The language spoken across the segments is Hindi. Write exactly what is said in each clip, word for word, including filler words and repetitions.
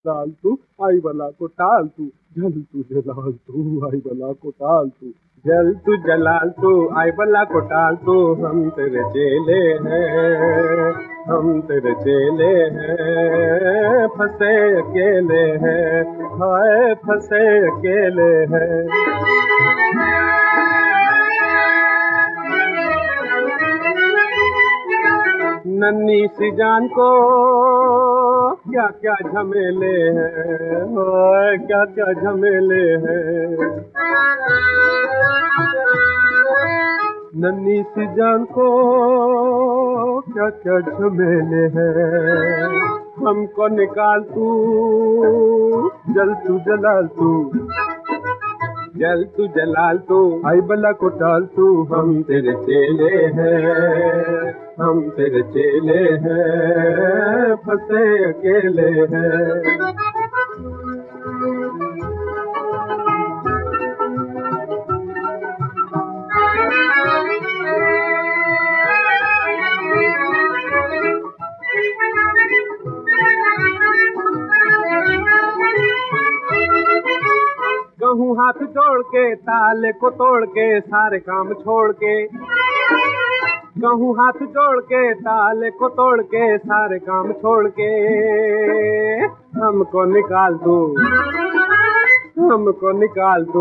टाल तू, आई बला को टाल तू, जल तू जलाल तू, आई बला को टाल तू, जल तू जलाल तू, आई बला को टाल तू। हम तेरे चेले हैं, हम तेरे चेले हैं, फंसे अकेले हैं, हाय फंसे अकेले हैं। नन्ही सी जान को क्या क्या झमेले हैं, हाय क्या क्या झमेले हैं। नन्ही सी जान को क्या क्या झमेले हैं। हमको निकाल तू, जल तू जलाल तू, जल तू जलाल तू, आई बला को टाल तू। हम तेरे चेले हैं, हम तेरे चेले हैं, फंसे अकेले हैं। कहूँ हाथ जोड़ के ताले को तोड़ के, सारे काम छोड़ के, कहूँ हाथ जोड़ के ताले को तोड़ के, सारे काम छोड़ के, हमको निकाल तू, हमको निकाल तू,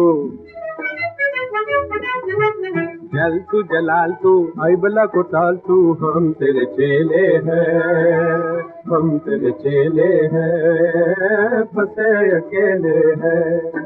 जल तू जलाल तू, आई बला को टाल तू। हम तेरे चेले हैं, हम तेरे चेले हैं, फंसे अकेले हैं।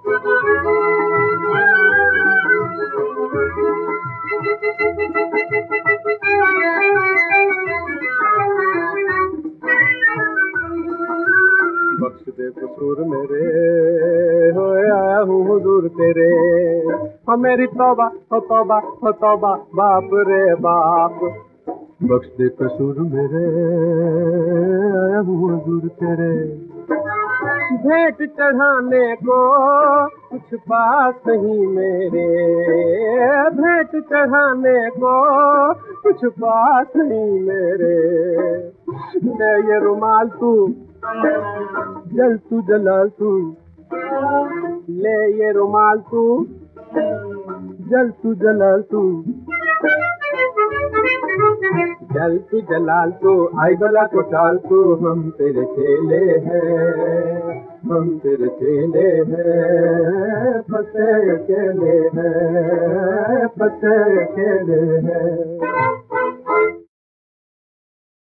बख्श दे कसूर मेरे, हो आया हूँ हुजूर तेरे, हो मेरी तौबा हो तौबा हो तौबा, बाप रे बाप। बख्श दे कसूर मेरे, आया हूँ हुजूर तेरे, भेंट चढ़ाने को कुछ पास नहीं मेरे, भेंट चढ़ाने को कुछ पास नहीं मेरे। ले ये रुमाल तू, जल तू जलाल तू, ले ये रुमाल तू, जल तू जलाल तू, जल तू जलाल तू, आई बला को टाल तू। हम तेरे चेले हैं, हम तेरे चेले हैं, फंसे अकेले हैं, फंसे अकेले हैं।